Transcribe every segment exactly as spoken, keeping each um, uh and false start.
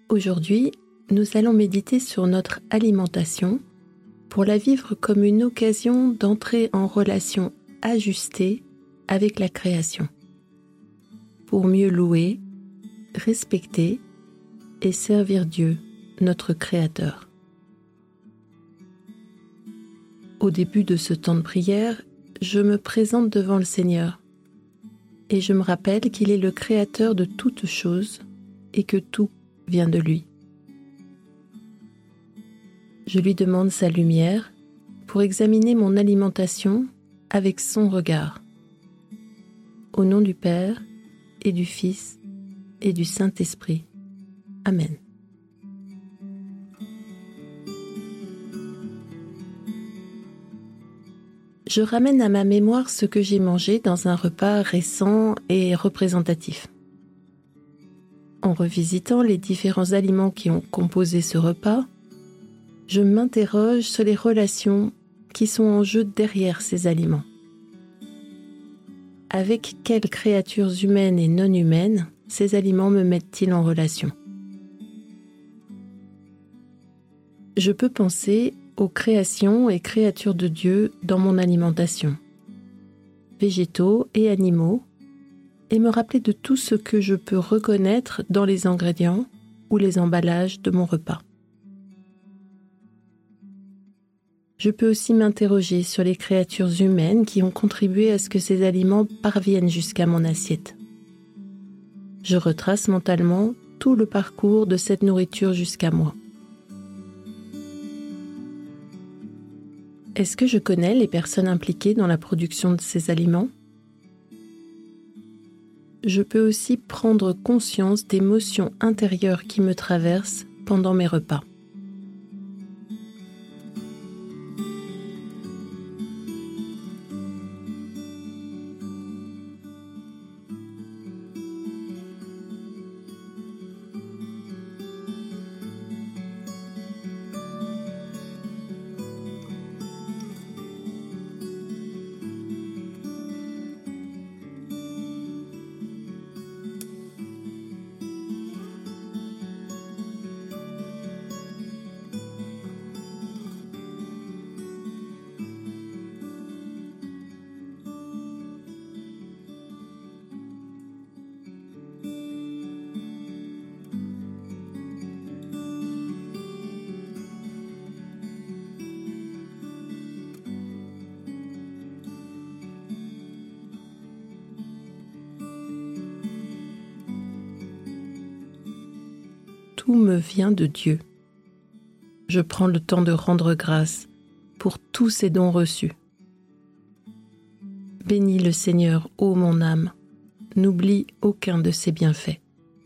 Aujourd'hui, nous allons méditer sur notre alimentation pour la vivre comme une occasion d'entrer en relation ajustée avec la création, pour mieux louer, respecter et servir Dieu, notre Créateur. Au début de ce temps de prière, je me présente devant le Seigneur et je me rappelle qu'il est le Créateur de toutes choses et que tout vient de lui. Je lui demande sa lumière pour examiner mon alimentation avec son regard. Au nom du Père et du Fils et du Saint-Esprit. Amen. Je ramène à ma mémoire ce que j'ai mangé dans un repas récent et représentatif. En revisitant les différents aliments qui ont composé ce repas, je m'interroge sur les relations qui sont en jeu derrière ces aliments. Avec quelles créatures humaines et non humaines ces aliments me mettent-ils en relation ? Je peux penser aux créations et créatures de Dieu dans mon alimentation, végétaux et animaux, et me rappeler de tout ce que je peux reconnaître dans les ingrédients ou les emballages de mon repas. Je peux aussi m'interroger sur les créatures humaines qui ont contribué à ce que ces aliments parviennent jusqu'à mon assiette. Je retrace mentalement tout le parcours de cette nourriture jusqu'à moi. Est-ce que je connais les personnes impliquées dans la production de ces aliments ? Je peux aussi prendre conscience d'émotions intérieures qui me traversent pendant mes repas. Tout me vient de Dieu. Je prends le temps de rendre grâce pour tous ces dons reçus. Bénis le Seigneur, ô mon âme, n'oublie aucun de ses bienfaits.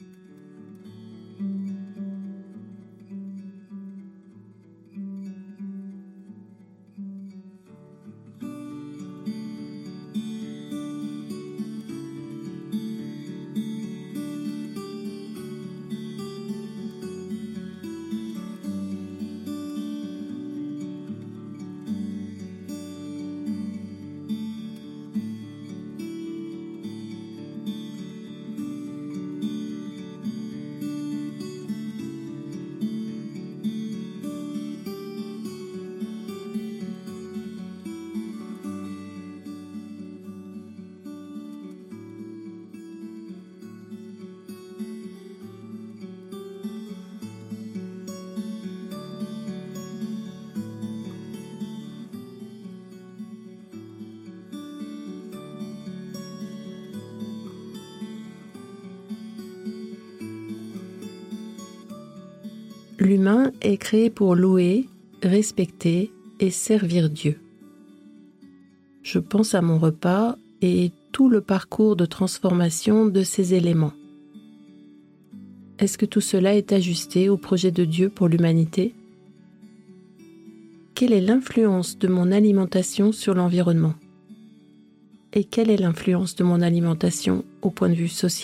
L'humain est créé pour louer, respecter et servir Dieu. Je pense à mon repas et tout le parcours de transformation de ces éléments. Est-ce que tout cela est ajusté au projet de Dieu pour l'humanité ? Quelle est l'influence de mon alimentation sur l'environnement ? Et quelle est l'influence de mon alimentation au point de vue social ?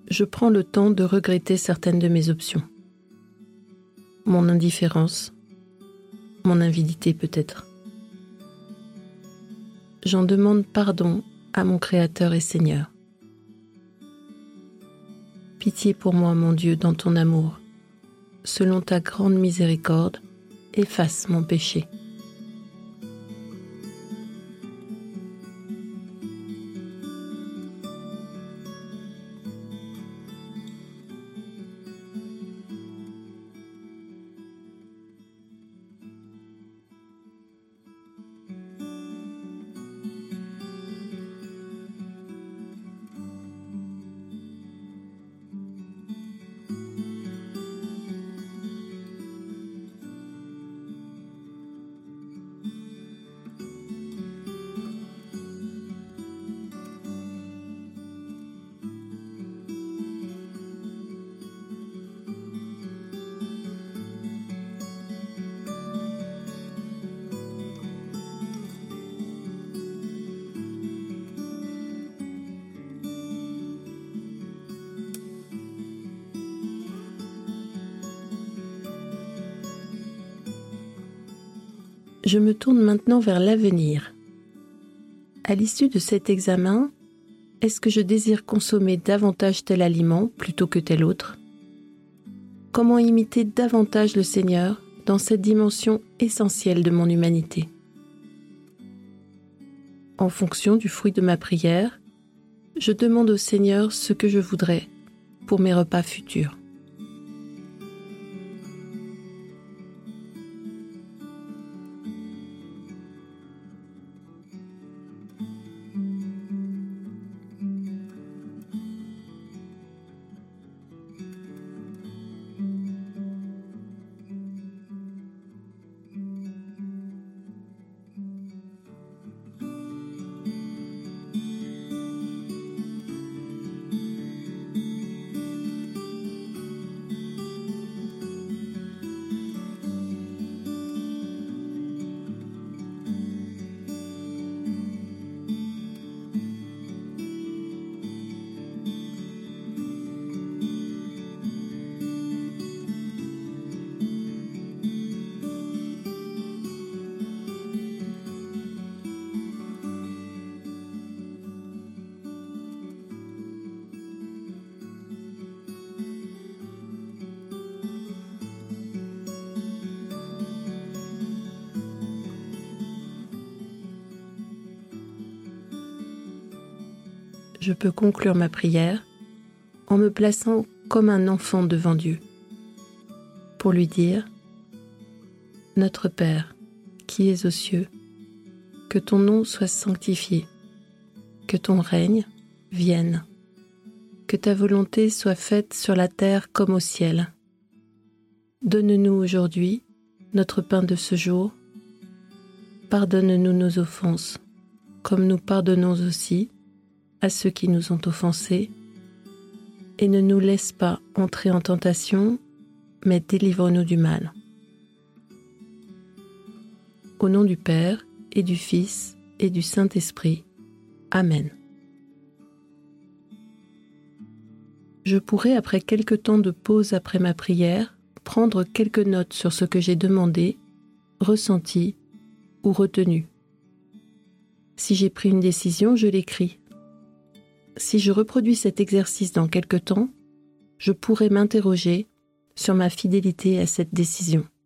je prends le temps de regretter certaines de mes options. Mon indifférence, mon avidité peut-être. J'en demande pardon à mon Créateur et Seigneur. Pitié pour moi, mon Dieu, dans ton amour. Selon ta grande miséricorde, efface mon péché. Je me tourne maintenant vers l'avenir. À l'issue de cet examen, est-ce que je désire consommer davantage tel aliment plutôt que tel autre? Comment imiter davantage le Seigneur dans cette dimension essentielle de mon humanité? En fonction du fruit de ma prière, je demande au Seigneur ce que je voudrais pour mes repas futurs. Je peux conclure ma prière en me plaçant comme un enfant devant Dieu, pour lui dire « Notre Père, qui es aux cieux, que ton nom soit sanctifié, que ton règne vienne, que ta volonté soit faite sur la terre comme au ciel. Donne-nous aujourd'hui notre pain de ce jour. Pardonne-nous nos offenses, comme nous pardonnons aussi à ceux qui nous ont offensés, et ne nous laisse pas entrer en tentation, mais délivre-nous du mal. Au nom du Père, et du Fils, et du Saint-Esprit. Amen. Je pourrais, après quelque temps de pause après ma prière, prendre quelques notes sur ce que j'ai demandé, ressenti ou retenu. Si j'ai pris une décision, je l'écris. Si je reproduis cet exercice dans quelque temps, je pourrai m'interroger sur ma fidélité à cette décision.